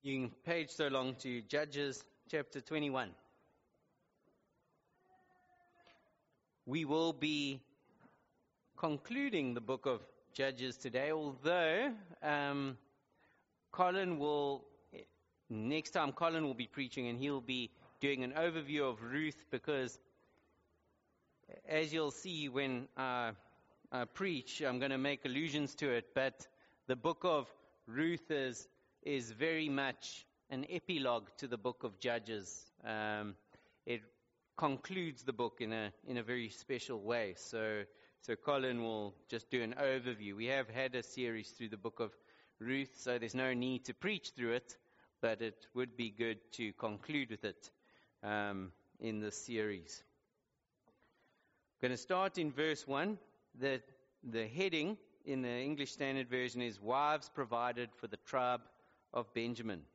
You can page so long to Judges chapter 21. We will be concluding the book of Judges today, although next time Colin will be preaching and he'll be doing an overview of Ruth, because as you'll see when I preach, I'm going to make allusions to it, but the book of Ruth is very much an epilogue to the book of Judges. It concludes the book in a very special way. So Colin will just do an overview. We have had a series through the book of Ruth, so there's no need to preach through it, but it would be good to conclude with it in this series. I'm going to start in verse 1. The heading in the English Standard Version is Wives Provided for the Tribe of Benjamin.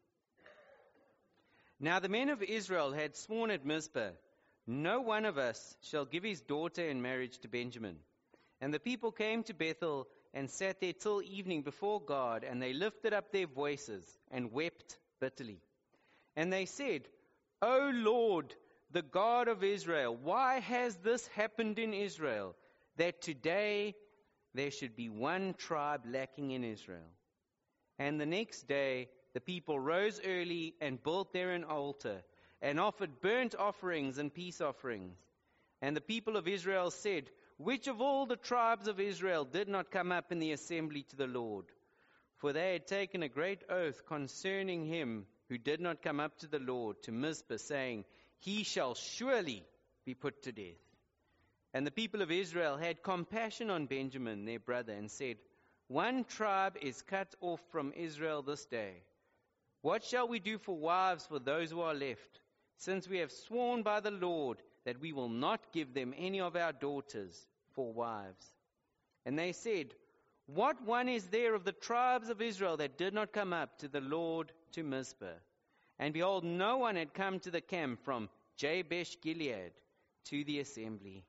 Now the men of Israel had sworn at Mizpah, "No one of us shall give his daughter in marriage to Benjamin." And the people came to Bethel and sat there till evening before God, and they lifted up their voices and wept bitterly. And they said, "O Lord, the God of Israel, why has this happened in Israel, that today there should be one tribe lacking in Israel?" And the next day the people rose early and built there an altar and offered burnt offerings and peace offerings. And the people of Israel said, "Which of all the tribes of Israel did not come up in the assembly to the Lord?" For they had taken a great oath concerning him who did not come up to the Lord to Mizpah, saying, "He shall surely be put to death." And the people of Israel had compassion on Benjamin, their brother, and said, "One tribe is cut off from Israel this day. What shall we do for wives for those who are left, since we have sworn by the Lord that we will not give them any of our daughters for wives?" And they said, "What one is there of the tribes of Israel that did not come up to the Lord to Mizpah?" And behold, no one had come to the camp from Jabesh Gilead to the assembly.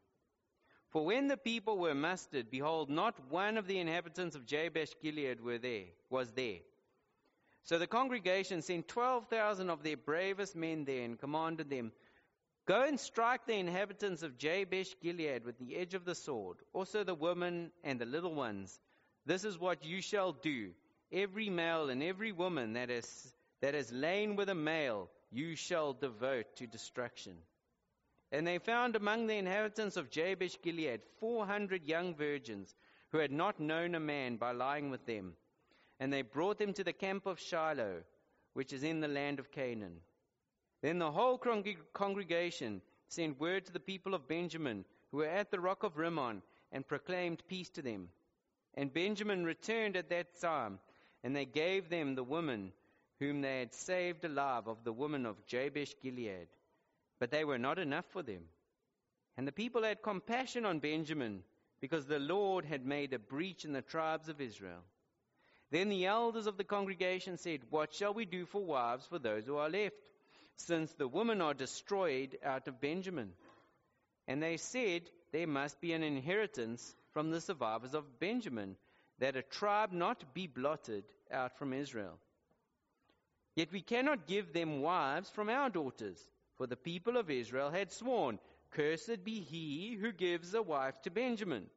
For when the people were mustered, behold, not one of the inhabitants of Jabesh Gilead was there. So the congregation sent 12,000 of their bravest men there and commanded them, "Go and strike the inhabitants of Jabesh Gilead with the edge of the sword, also the women and the little ones. This is what you shall do. Every male and every woman that has lain with a male, you shall devote to destruction." And they found among the inhabitants of Jabesh Gilead 400 young virgins who had not known a man by lying with them. And they brought them to the camp of Shiloh, which is in the land of Canaan. Then the whole congregation sent word to the people of Benjamin, who were at the rock of Rimmon, and proclaimed peace to them. And Benjamin returned at that time, and they gave them the woman whom they had saved alive of the woman of Jabesh Gilead. But they were not enough for them. And the people had compassion on Benjamin, because the Lord had made a breach in the tribes of Israel. Then the elders of the congregation said, "What shall we do for wives for those who are left, since the women are destroyed out of Benjamin?" And they said, "There must be an inheritance from the survivors of Benjamin, that a tribe not be blotted out from Israel. Yet we cannot give them wives from our daughters, for the people of Israel had sworn, 'Cursed be he who gives a wife to Benjamin.'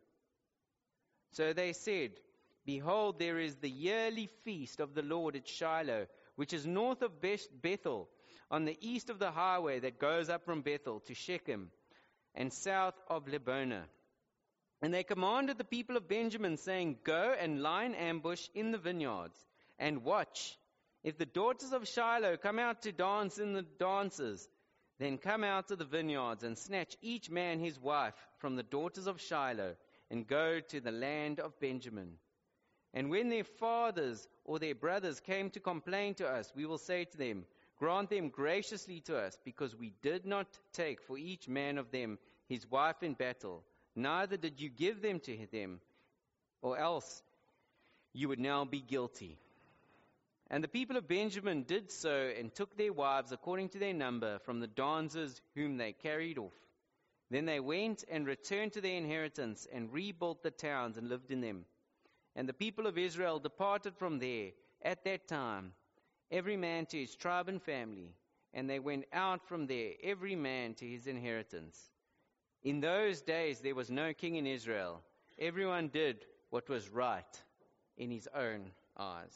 So they said, 'Behold, there is the yearly feast of the Lord at Shiloh, which is north of Bethel, on the east of the highway that goes up from Bethel to Shechem, and south of Lebonah.' And they commanded the people of Benjamin, saying, 'Go and lie in ambush in the vineyards, and watch. If the daughters of Shiloh come out to dance in the dances, then come out of the vineyards and snatch each man his wife from the daughters of Shiloh, and go to the land of Benjamin. And when their fathers or their brothers came to complain to us, we will say to them, Grant them graciously to us, because we did not take for each man of them his wife in battle, neither did you give them to them, or else you would now be guilty.' And the people of Benjamin did so, and took their wives according to their number from the dancers whom they carried off. Then they went and returned to their inheritance, and rebuilt the towns and lived in them. And the people of Israel departed from there at that time, every man to his tribe and family, and they went out from there, every man to his inheritance. In those days there was no king in Israel. Everyone did what was right in his own eyes.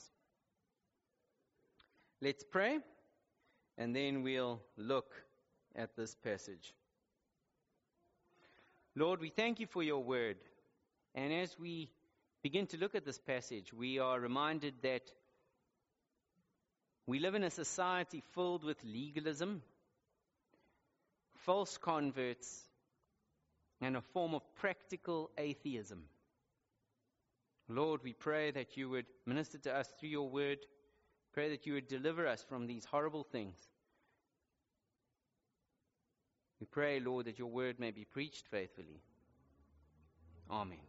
Let's pray, and then we'll look at this passage. Lord, we thank you for your word. And as we begin to look at this passage, we are reminded that we live in a society filled with legalism, false converts, and a form of practical atheism. Lord, we pray that you would minister to us through your word. Pray that you would deliver us from these horrible things. We pray, Lord, that your word may be preached faithfully. Amen.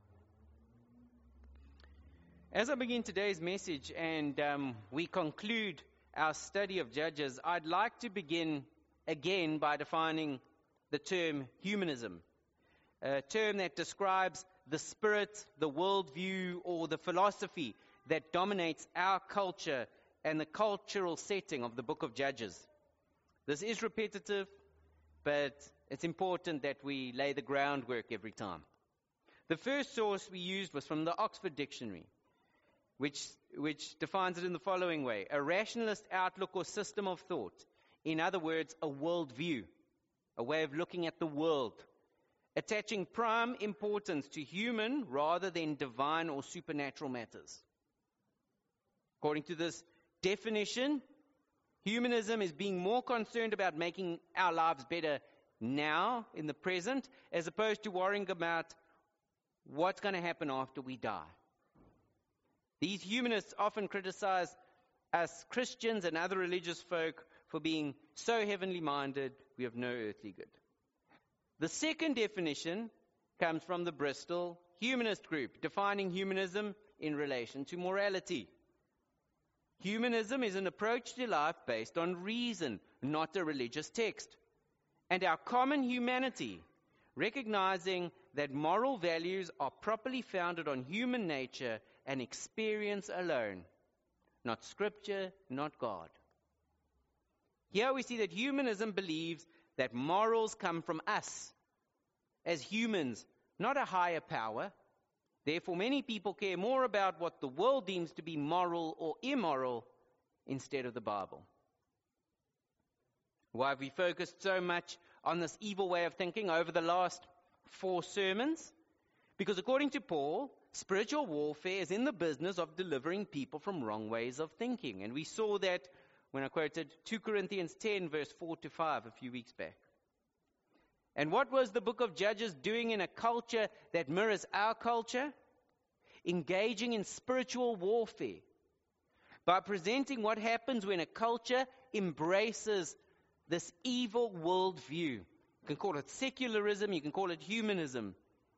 As I begin today's message and we conclude our study of Judges, I'd like to begin again by defining the term humanism, a term that describes the spirit, the worldview, or the philosophy that dominates our culture and the cultural setting of the book of Judges. This is repetitive, but it's important that we lay the groundwork every time. The first source we used was from the Oxford Dictionary, which defines it in the following way: a rationalist outlook or system of thought. In other words, a worldview, a way of looking at the world, attaching prime importance to human rather than divine or supernatural matters. According to this definition, humanism is being more concerned about making our lives better now, in the present, as opposed to worrying about what's going to happen after we die. These humanists often criticize us Christians and other religious folk for being so heavenly minded, we have no earthly good. The second definition comes from the Bristol Humanist Group, defining humanism in relation to morality. Humanism is an approach to life based on reason, not a religious text, and our common humanity, recognizing that moral values are properly founded on human nature and experience alone, not scripture, not God. Here we see that humanism believes that morals come from us as humans, not a higher power. Therefore, many people care more about what the world deems to be moral or immoral instead of the Bible. Why have we focused so much on this evil way of thinking over the last 4 sermons? Because according to Paul, spiritual warfare is in the business of delivering people from wrong ways of thinking. And we saw that when I quoted 2 Corinthians 10, verse 4 to 5 a few weeks back. And what was the book of Judges doing in a culture that mirrors our culture? Engaging in spiritual warfare by presenting what happens when a culture embraces this evil worldview. You can call it secularism, you can call it humanism.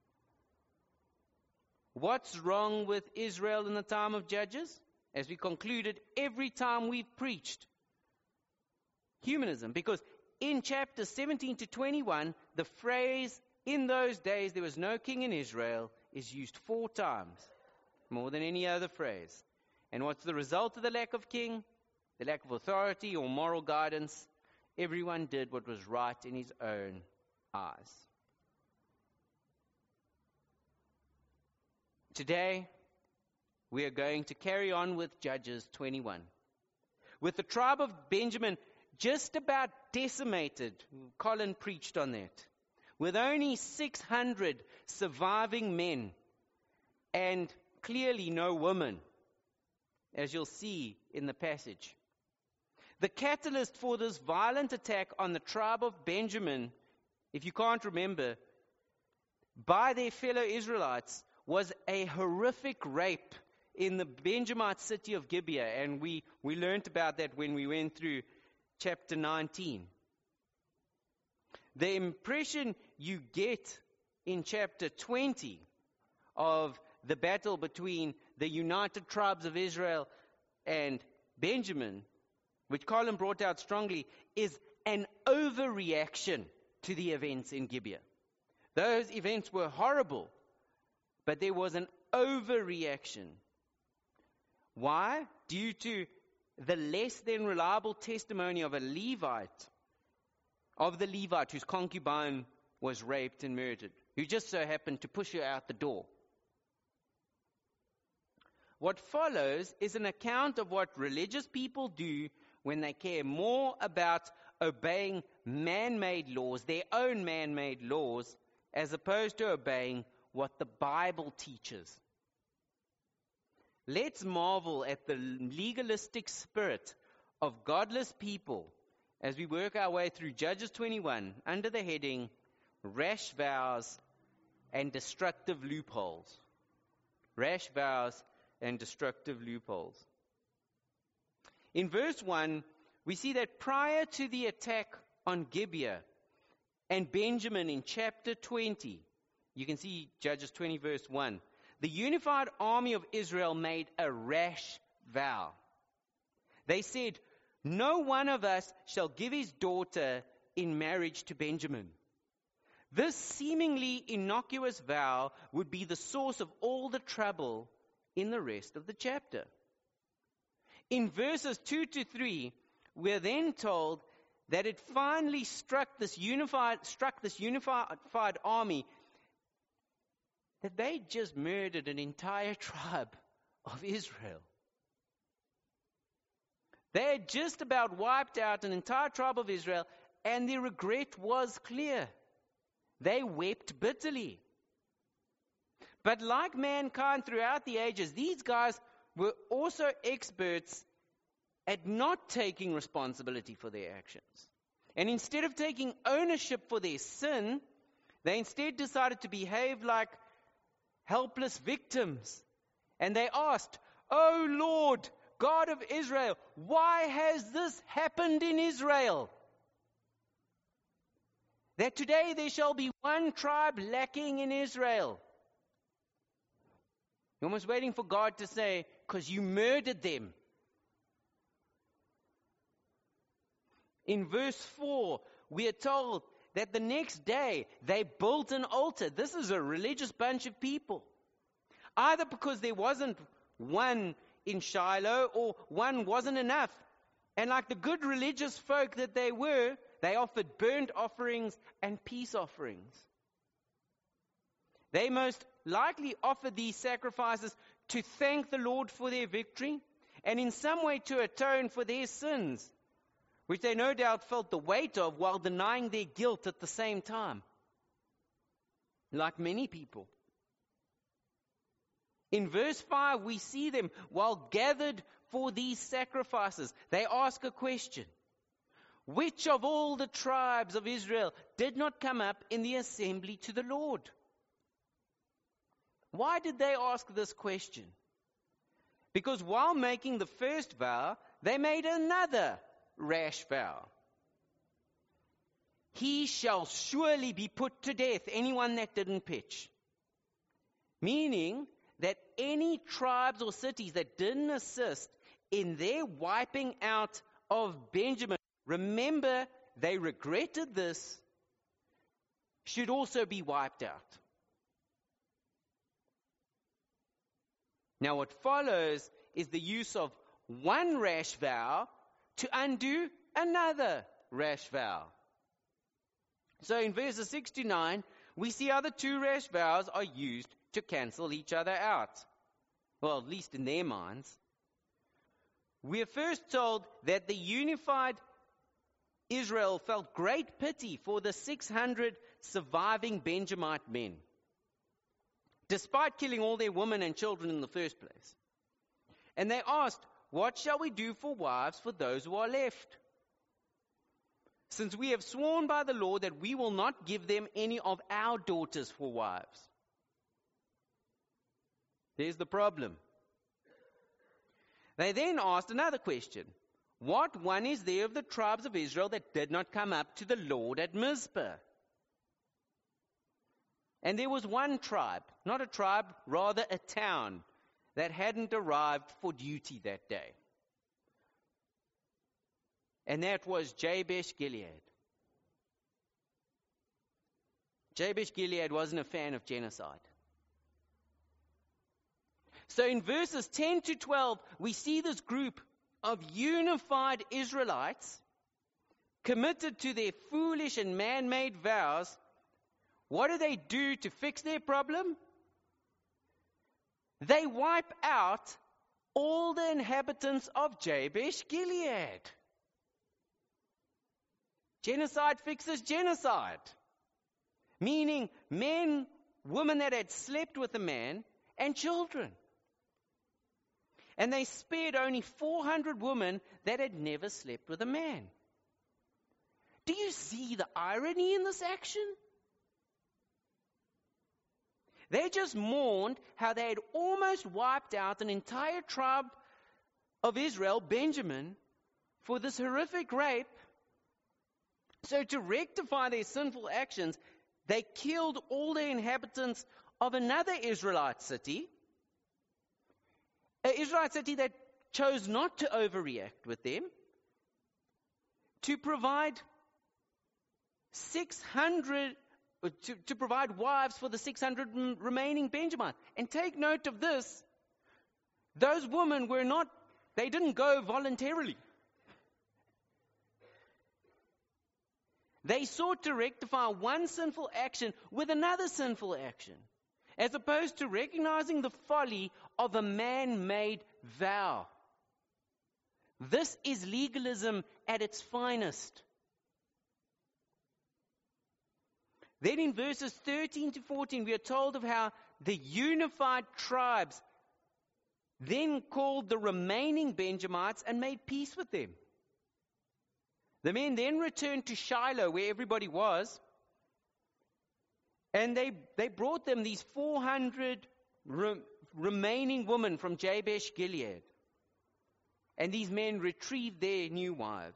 What's wrong with Israel in the time of Judges? As we concluded, every time we've preached humanism, because in chapters 17 to 21, the phrase, "in those days there was no king in Israel," is used 4 times, more than any other phrase. And what's the result of the lack of king? The lack of authority or moral guidance. Everyone did what was right in his own eyes. Today, we are going to carry on with Judges 21. With the tribe of Benjamin just about decimated, Colin preached on that, with only 600 surviving men and clearly no women, as you'll see in the passage. The catalyst for this violent attack on the tribe of Benjamin, if you can't remember, by their fellow Israelites, was a horrific rape in the Benjamite city of Gibeah. And we learned about that when we went through chapter 19. The impression you get in chapter 20 of the battle between the united tribes of Israel and Benjamin, which Colin brought out strongly, is an overreaction to the events in Gibeah. Those events were horrible, but there was an overreaction. Why? Due to the less than reliable testimony of the Levite whose concubine was raped and murdered, who just so happened to push her out the door. What follows is an account of what religious people do when they care more about obeying man-made laws, their own man-made laws, as opposed to obeying what the Bible teaches. Let's marvel at the legalistic spirit of godless people as we work our way through Judges 21 under the heading Rash Vows and Destructive Loopholes. Rash vows and destructive loopholes. In verse 1, we see that prior to the attack on Gibeah and Benjamin in chapter 20, you can see Judges 20 verse 1, the unified army of Israel made a rash vow. They said, "No one of us shall give his daughter in marriage to Benjamin." This seemingly innocuous vow would be the source of all the trouble in the rest of the chapter. In verses 2 to 3, we're then told that it finally struck this unified army that they just murdered an entire tribe of Israel. They had just about wiped out an entire tribe of Israel, and their regret was clear. They wept bitterly. But like mankind throughout the ages, these guys were also experts at not taking responsibility for their actions. And instead of taking ownership for their sin, they instead decided to behave like helpless victims. And they asked, "Oh Lord, God of Israel, why has this happened in Israel? That today there shall be one tribe lacking in Israel." You're almost waiting for God to say, "Because you murdered them." In verse 4, we are told that the next day they built an altar. This is a religious bunch of people. Either because there wasn't one in Shiloh or one wasn't enough. And like the good religious folk that they were, they offered burnt offerings and peace offerings. They most likely offered these sacrifices to thank the Lord for their victory and in some way to atone for their sins, which they no doubt felt the weight of while denying their guilt at the same time, like many people. In verse 5, we see them, while gathered for these sacrifices, they ask a question. Which of all the tribes of Israel did not come up in the assembly to the Lord? Why did they ask this question? Because while making the first vow, they made another rash vow. "He shall surely be put to death, anyone that didn't pitch." Meaning that any tribes or cities that didn't assist in their wiping out of Benjamin, remember they regretted this, should also be wiped out. Now what follows is the use of one rash vow to undo another rash vow. So in verses 6 to 9, we see how the two rash vows are used to cancel each other out. Well, at least in their minds. We are first told that the unified Israel felt great pity for the 600 surviving Benjamite men, despite killing all their women and children in the first place. And they asked, "What shall we do for wives for those who are left? Since we have sworn by the Lord that we will not give them any of our daughters for wives." There's the problem. They then asked another question. What one is there of the tribes of Israel that did not come up to the Lord at Mizpah? And there was one tribe, not a tribe, rather a town, that hadn't arrived for duty that day. And that was Jabesh Gilead. Jabesh Gilead wasn't a fan of genocide. So in verses 10 to 12, we see this group of unified Israelites committed to their foolish and man-made vows, what do they do to fix their problem? They wipe out all the inhabitants of Jabesh Gilead. Genocide fixes genocide. Meaning men, women that had slept with a man, and children. And they spared only 400 women that had never slept with a man. Do you see the irony in this action? They just mourned how they had almost wiped out an entire tribe of Israel, Benjamin, for this horrific rape. So to rectify their sinful actions, they killed all the inhabitants of another Israelite city. An Israelite city that chose not to overreact with them, to provide 600, to provide wives for the 600 remaining Benjamites. And take note of this, those women they didn't go voluntarily. They sought to rectify one sinful action with another sinful action, as opposed to recognizing the folly of a man-made vow. This is legalism at its finest. Then in verses 13 to 14, we are told of how the unified tribes then called the remaining Benjamites and made peace with them. The men then returned to Shiloh, where everybody was, and they brought them these 400 remaining women from Jabesh Gilead. And these men retrieved their new wives.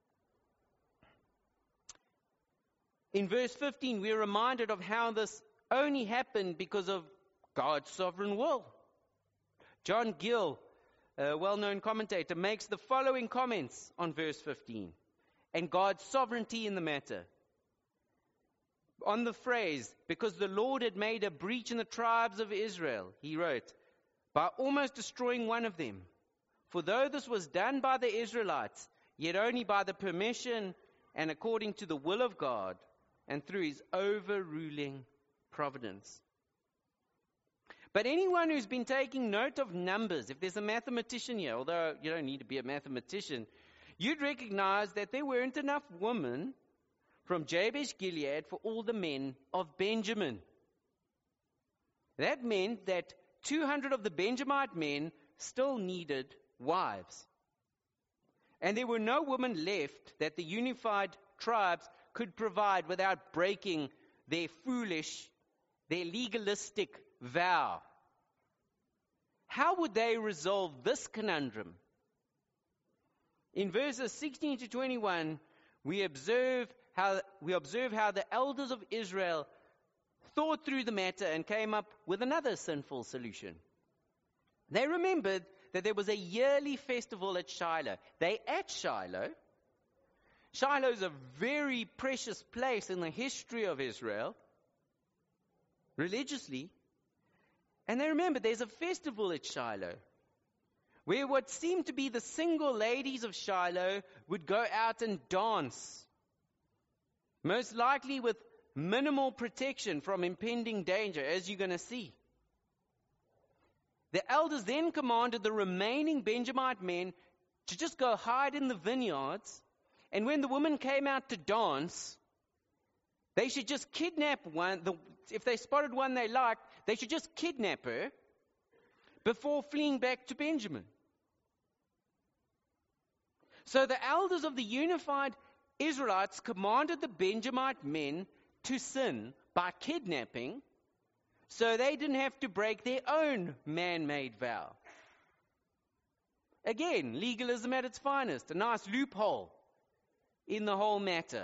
In verse 15, we're reminded of how this only happened because of God's sovereign will. John Gill, a well-known commentator, makes the following comments on verse 15 and God's sovereignty in the matter. On the phrase, because the Lord had made a breach in the tribes of Israel, he wrote, by almost destroying one of them. For though this was done by the Israelites, yet only by the permission and according to the will of God, and through his overruling providence. But anyone who's been taking note of numbers, if there's a mathematician here, although you don't need to be a mathematician, you'd recognize that there weren't enough women from Jabesh Gilead for all the men of Benjamin. That meant that 200 of the Benjamite men still needed wives. And there were no women left that the unified tribes could provide without breaking their legalistic vow. How would they resolve this conundrum? In verses 16 to 21, we observe how the elders of Israel thought through the matter and came up with another sinful solution. They remembered that there was a yearly festival at Shiloh. Shiloh is a very precious place in the history of Israel, religiously. And they remember there's a festival at Shiloh, where what seemed to be the single ladies of Shiloh would go out and dance, most likely with minimal protection from impending danger, as you're going to see. The elders then commanded the remaining Benjamite men to just go hide in the vineyards, and when the women came out to dance, they should just kidnap one. If they spotted one they liked, they should just kidnap her before fleeing back to Benjamin. So the elders of the unified Israelites commanded the Benjamite men to sin by kidnapping, so they didn't have to break their own man-made vow. Again, legalism at its finest, a nice loophole in the whole matter.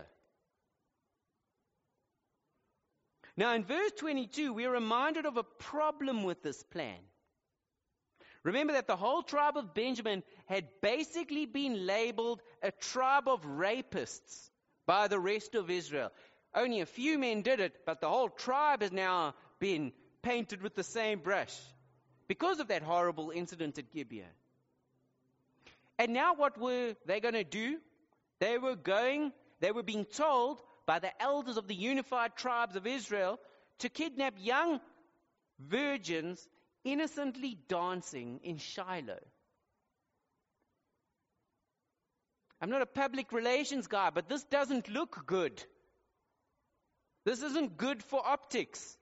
Now in verse 22, we're reminded of a problem with this plan. Remember that the whole tribe of Benjamin had basically been labeled a tribe of rapists by the rest of Israel. Only a few men did it, but the whole tribe has now been painted with the same brush because of that horrible incident at Gibeah. And now what were they going to do? They were being told by the elders of the unified tribes of Israel to kidnap young virgins innocently dancing in Shiloh. I'm not a public relations guy, but this doesn't look good. This isn't good for optics.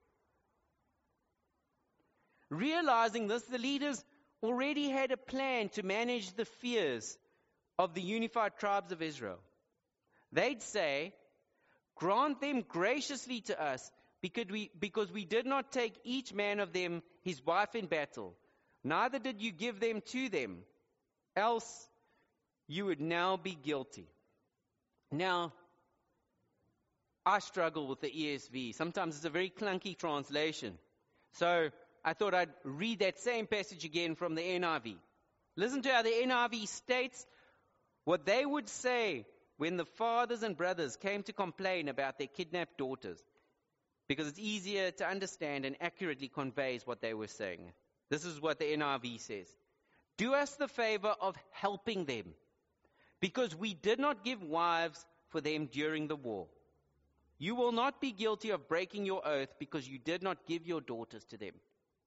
Realizing this, the leaders already had a plan to manage the fears of the unified tribes of Israel. They'd say, grant them graciously to us, because we did not take each man of them his wife in battle, neither did you give them to them, else you would now be guilty. Now, I struggle with the ESV. Sometimes it's a very clunky translation. So I thought I'd read that same passage again from the NIV. Listen to how the NIV states what they would say when the fathers and brothers came to complain about their kidnapped daughters, because it's easier to understand and accurately conveys what they were saying. This is what the NIV says. Do us the favor of helping them, because we did not give wives for them during the war. You will not be guilty of breaking your oath because you did not give your daughters to them.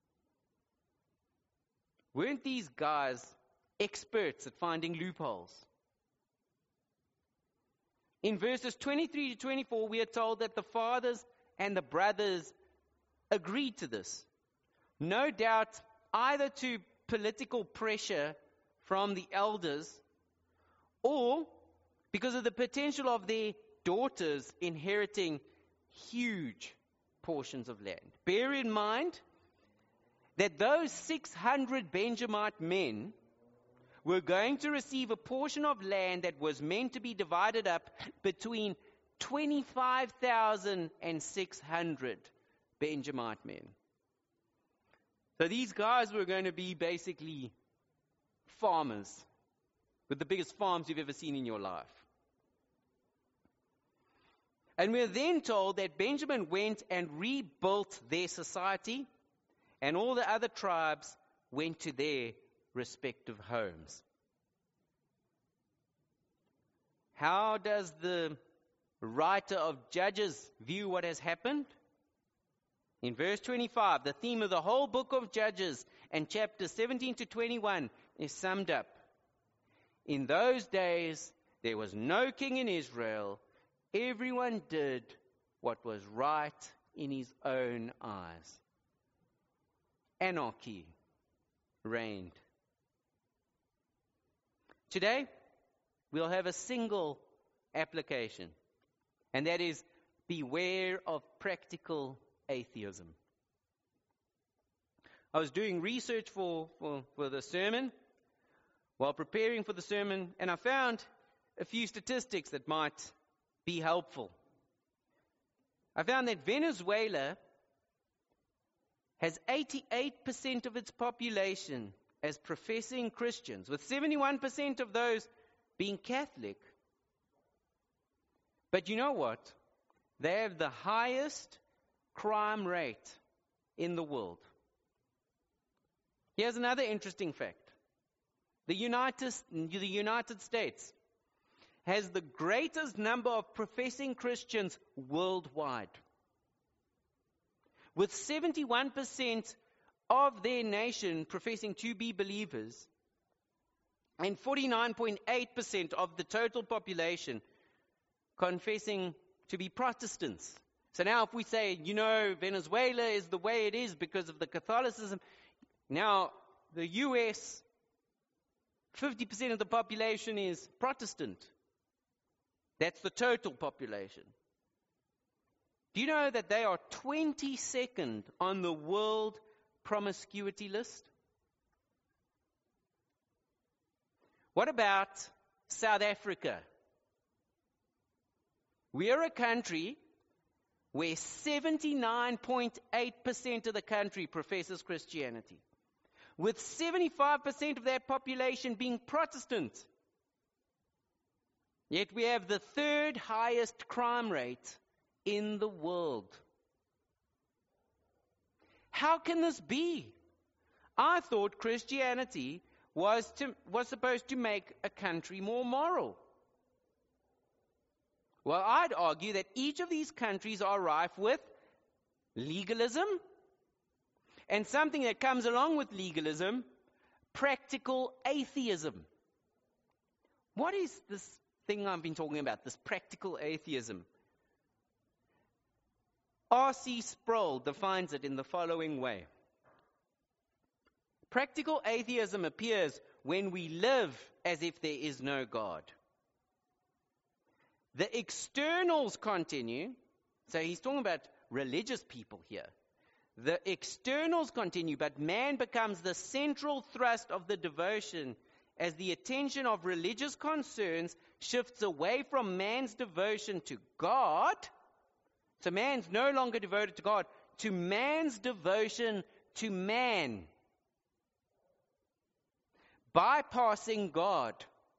Weren't these guys experts at finding loopholes? In verses 23 to 24, we are told that the fathers and the brothers agreed to this. No doubt either to political pressure from the elders or because of the potential of their daughters inheriting huge portions of land. Bear in mind that those 600 Benjamite men were going to receive a portion of land that was meant to be divided up between 25,600 Benjamite men. So these guys were going to be basically farmers with the biggest farms you've ever seen in your life. And we're then told that Benjamin went and rebuilt their society, and all the other tribes went to their respective homes. How does the writer of Judges view what has happened? In verse 25, the theme of the whole book of Judges and chapters 17 to 21 is summed up. In those days, there was no king in Israel. Everyone did what was right in his own eyes. Anarchy reigned. Today, we'll have a single application, and that is beware of practical atheism. I was doing research for the sermon while preparing for the sermon, and I found a few statistics that might be helpful. I found that Venezuela has 88% of its population as professing Christians, with 71% of those being Catholic. But you know what? They have the highest crime rate in the world. Here's another interesting fact. The United States has the greatest number of professing Christians worldwide, with 71% of their nation professing to be believers and 49.8% of the total population confessing to be Protestants. So now if we say, Venezuela is the way it is because of the Catholicism, now the US, 50% of the population is Protestant. That's the total population. Do you know that they are 22nd on the world promiscuity list? What about South Africa? We are a country where 79.8% of the country professes Christianity, with 75% of that population being Protestant. Yet we have the third highest crime rate in the world. How can this be? I thought Christianity was supposed to make a country more moral. Well, I'd argue that each of these countries are rife with legalism, and something that comes along with legalism, practical atheism. What is this thing I've been talking about, this practical atheism? R.C. Sproul defines it in the following way. Practical atheism appears when we live as if there is no God. The externals continue. So he's talking about religious people here. The externals continue, but man becomes the central thrust of the devotion as the attention of religious concerns shifts away from man's devotion to God. So man's no longer devoted to God, to man's devotion to man. Bypassing God.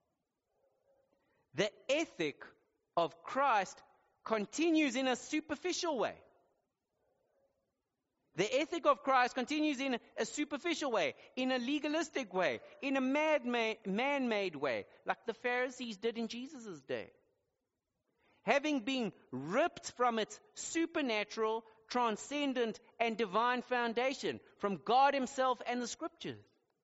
The ethic of Christ continues in a superficial way. The ethic of Christ continues in a superficial way, in a legalistic way, in a man-made way, like the Pharisees did in Jesus' day. Having been ripped from its supernatural, transcendent, and divine foundation, from God Himself and the Scriptures.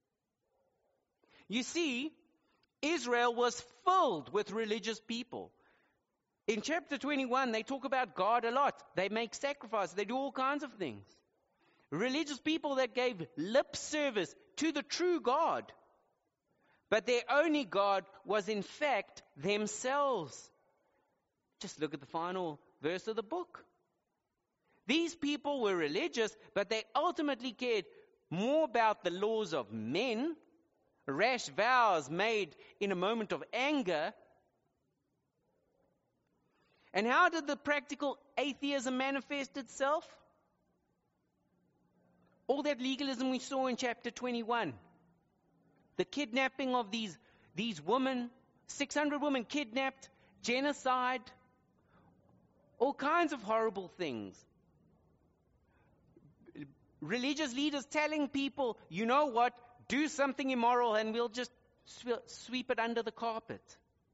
You see, Israel was filled with religious people. In chapter 21, they talk about God a lot. They make sacrifices. They do all kinds of things. Religious people that gave lip service to the true God. But their only God was in fact themselves. Just look at the final verse of the book. These people were religious, but they ultimately cared more about the laws of men, rash vows made in a moment of anger. And how did the practical atheism manifest itself? All that legalism we saw in chapter 21. The kidnapping of these women, 600 women kidnapped, genocide, all kinds of horrible things. Religious leaders telling people, you know what, do something immoral and we'll just sweep it under the carpet.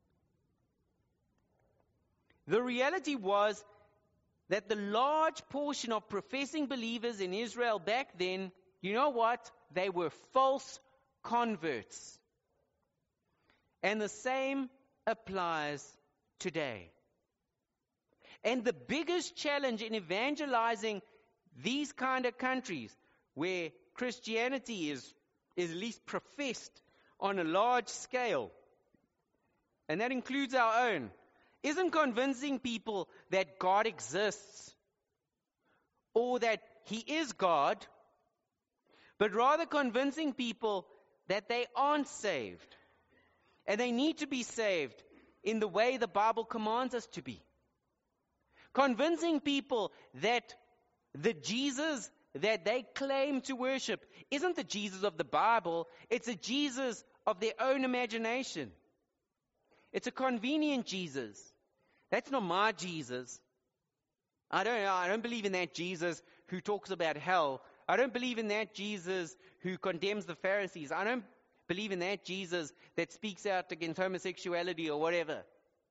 The reality was that the large portion of professing believers in Israel back then, you know what? They were false converts. And the same applies today. And the biggest challenge in evangelizing these kind of countries where Christianity is at least professed on a large scale, and that includes our own, isn't convincing people that God exists or that He is God, but rather convincing people that they aren't saved and they need to be saved in the way the Bible commands us to be. Convincing people that the Jesus that they claim to worship isn't the Jesus of the Bible, it's a Jesus of their own imagination. It's a convenient Jesus. That's not my Jesus. I don't believe in that Jesus who talks about hell. I don't believe in that Jesus who condemns the Pharisees. I don't believe in that Jesus that speaks out against homosexuality or whatever.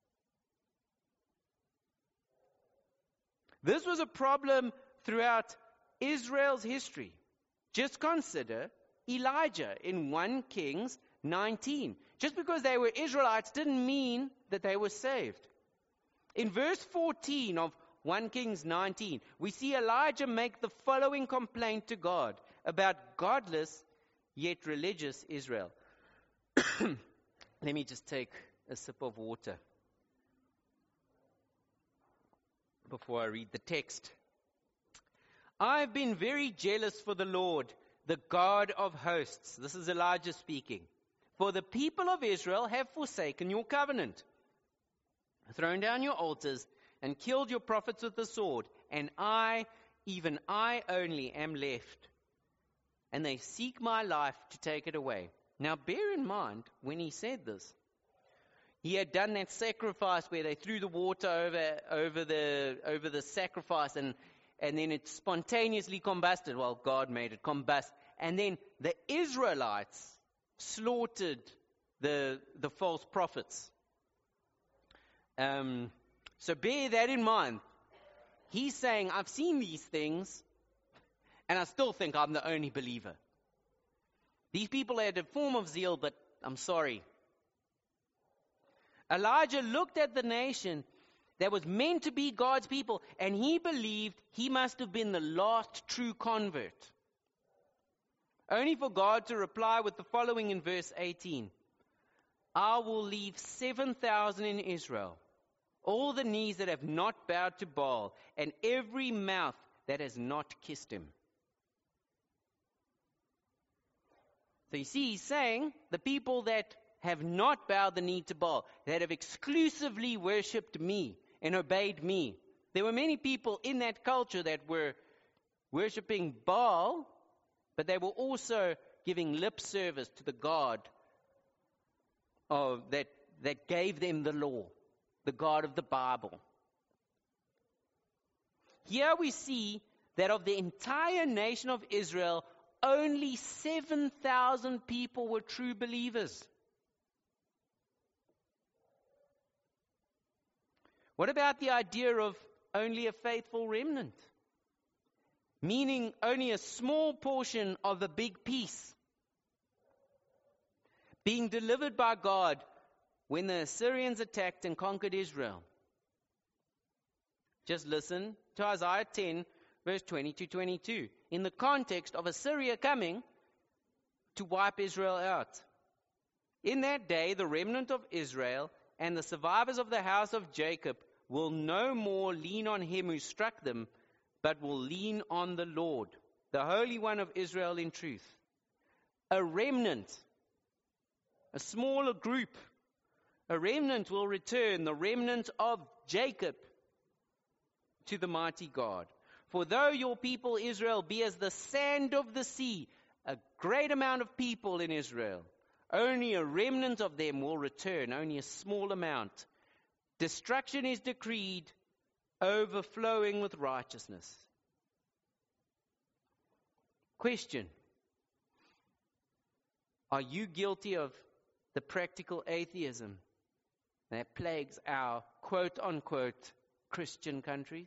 This was a problem throughout Israel's history. Just consider Elijah in 1 Kings 19. Just because they were Israelites didn't mean that they were saved. In verse 14 of 1 Kings 19, we see Elijah make the following complaint to God about godless yet religious Israel. Let me just take a sip of water before I read the text. I've been very jealous for the Lord, the God of hosts. This is Elijah speaking. For the people of Israel have forsaken your covenant, thrown down your altars, and killed your prophets with the sword. And I, even I only, am left. And they seek my life to take it away. Now bear in mind, when he said this, he had done that sacrifice where they threw the water over the sacrifice and then it spontaneously combusted. Well, God made it combust. And then the Israelites slaughtered the false prophets. So bear that in mind. He's saying, I've seen these things, and I still think I'm the only believer. These people had a form of zeal, but I'm sorry. Elijah looked at the nation that was meant to be God's people, and he believed he must have been the last true convert. Only for God to reply with the following in verse 18. I will leave 7,000 in Israel, all the knees that have not bowed to Baal, and every mouth that has not kissed him. So you see, he's saying the people that have not bowed the knee to Baal, that have exclusively worshipped me and obeyed me. There were many people in that culture that were worshipping Baal, but they were also giving lip service to the God that gave them the law, the God of the Bible. Here we see that of the entire nation of Israel, only 7,000 people were true believers. What about the idea of only a faithful remnant? Meaning only a small portion of a big piece being delivered by God when the Assyrians attacked and conquered Israel. Just listen to Isaiah 10, verse 20 to 22, in the context of Assyria coming to wipe Israel out. In that day, the remnant of Israel and the survivors of the house of Jacob will no more lean on him who struck them, but will lean on the Lord, the Holy One of Israel in truth. A remnant, a smaller group, a remnant will return, the remnant of Jacob, to the mighty God. For though your people Israel be as the sand of the sea, a great amount of people in Israel, only a remnant of them will return, only a small amount. Destruction is decreed, overflowing with righteousness. Question: are you guilty of the practical atheism that plagues our quote-unquote Christian countries?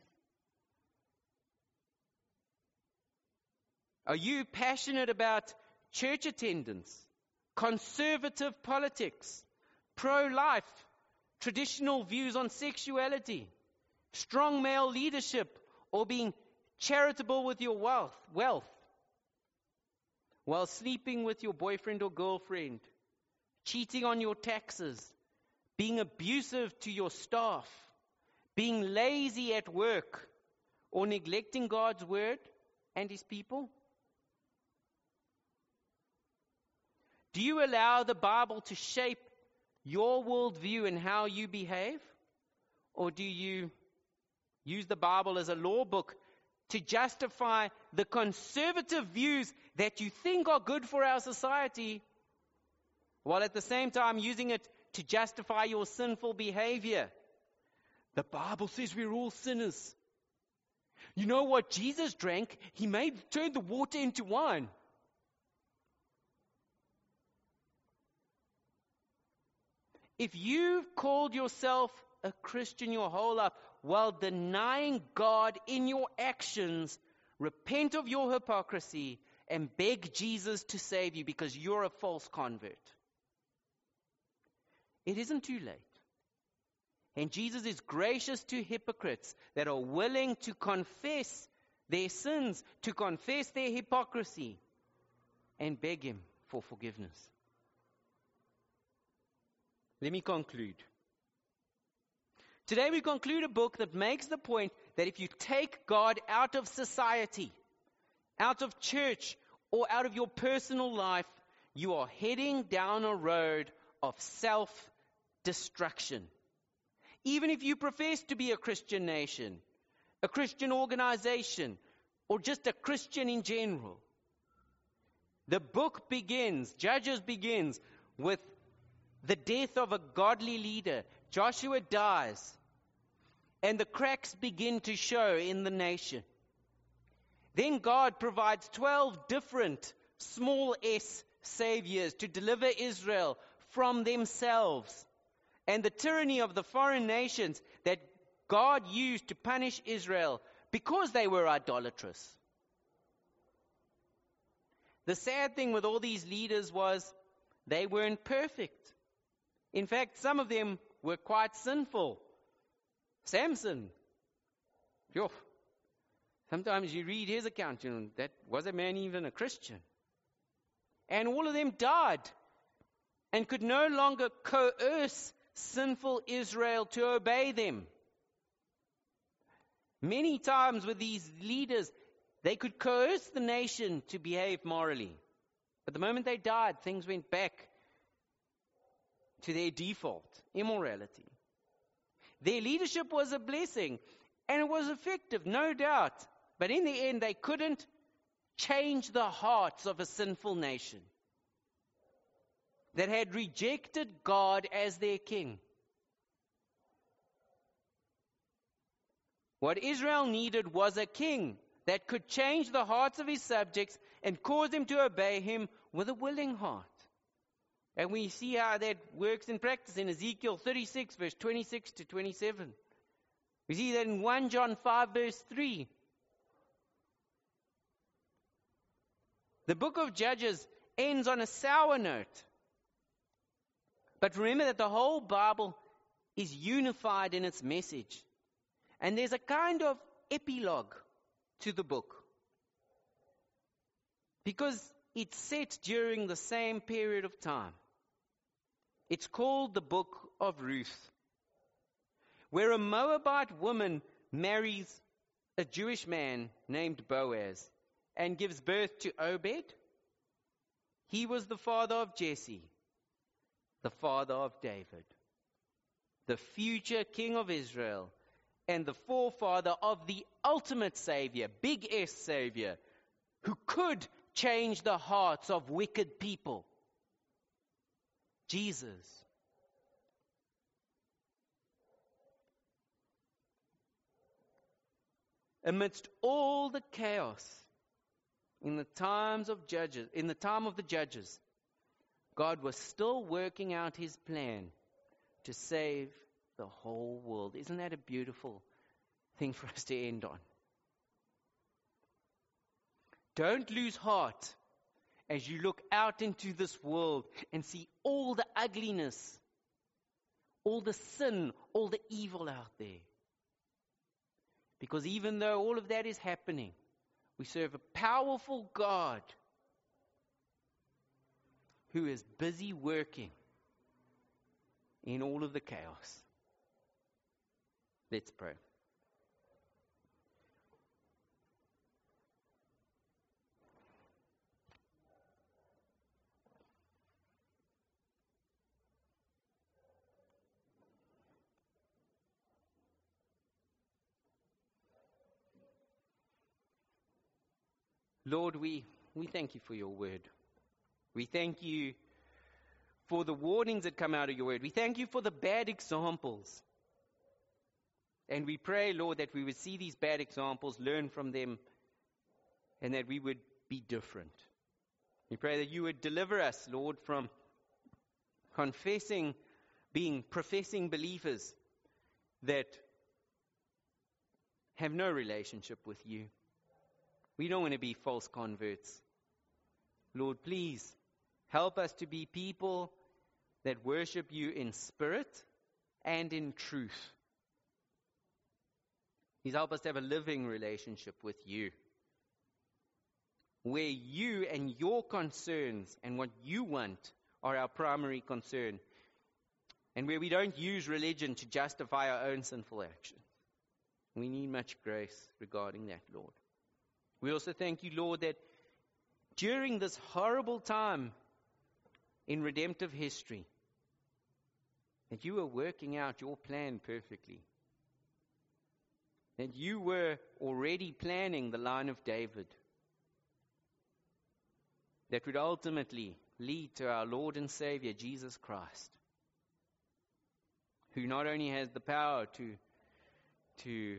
Are you passionate about church attendance, conservative politics, pro-life, traditional views on sexuality, strong male leadership, or being charitable with your wealth, while sleeping with your boyfriend or girlfriend, cheating on your taxes, being abusive to your staff, being lazy at work, or neglecting God's word and his people? Do you allow the Bible to shape your worldview and how you behave? Or do you use the Bible as a law book to justify the conservative views that you think are good for our society, while at the same time using it to justify your sinful behavior? The Bible says we're all sinners. You know what Jesus drank? He turned the water into wine. If you've called yourself a Christian your whole life while denying God in your actions, repent of your hypocrisy and beg Jesus to save you, because you're a false convert. It isn't too late. And Jesus is gracious to hypocrites that are willing to confess their sins, to confess their hypocrisy, and beg him for forgiveness. Let me conclude. Today we conclude a book that makes the point that if you take God out of society, out of church, or out of your personal life, you are heading down a road of self-destruction. Even if you profess to be a Christian nation, a Christian organization, or just a Christian in general. The book begins, Judges begins, with the death of a godly leader. Joshua dies, and the cracks begin to show in the nation. Then God provides 12 different small s saviors to deliver Israel from themselves and the tyranny of the foreign nations that God used to punish Israel because they were idolatrous. The sad thing with all these leaders was they weren't perfect. In fact, some of them were quite sinful. Samson. Phew. Sometimes you read his account, that was a man even a Christian. And all of them died and could no longer coerce sinful Israel to obey them. Many times with these leaders, they could coerce the nation to behave morally. But the moment they died, things went back to their default, immorality. Their leadership was a blessing, and it was effective, no doubt. But in the end, they couldn't change the hearts of a sinful nation that had rejected God as their king. What Israel needed was a king that could change the hearts of his subjects and cause them to obey him with a willing heart. And we see how that works in practice in Ezekiel 36, verse 26 to 27. We see that in 1 John 5, verse 3. The book of Judges ends on a sour note. But remember that the whole Bible is unified in its message. And there's a kind of epilogue to the book, because it's set during the same period of time. It's called the book of Ruth, where a Moabite woman marries a Jewish man named Boaz and gives birth to Obed. He was the father of Jesse, the father of David, the future king of Israel, and the forefather of the ultimate Savior, big S Savior, who could change the hearts of wicked people. Jesus. Amidst all the chaos in the time of the judges, God was still working out his plan to save the whole world. Isn't that a beautiful thing for us to end on? Don't lose heart as you look out into this world and see all the ugliness, all the sin, all the evil out there. Because even though all of that is happening, we serve a powerful God who is busy working in all of the chaos. Let's pray. Lord, we thank you for your word. We thank you for the warnings that come out of your word. We thank you for the bad examples. And we pray, Lord, that we would see these bad examples, learn from them, and that we would be different. We pray that you would deliver us, Lord, from being professing believers that have no relationship with you. We don't want to be false converts. Lord, please help us to be people that worship you in spirit and in truth. Please help us to have a living relationship with you, where you and your concerns and what you want are our primary concern, and where we don't use religion to justify our own sinful actions. We need much grace regarding that, Lord. We also thank you, Lord, that during this horrible time in redemptive history, that you are working out your plan perfectly. That you were already planning the line of David that would ultimately lead to our Lord and Savior, Jesus Christ, who not only has the power to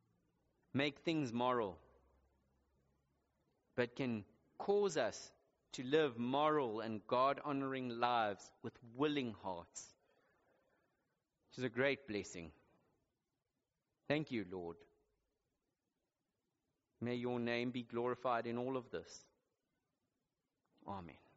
make things moral, but can cause us to live moral and God-honoring lives with willing hearts. Which is a great blessing. Thank you, Lord. May your name be glorified in all of this. Amen.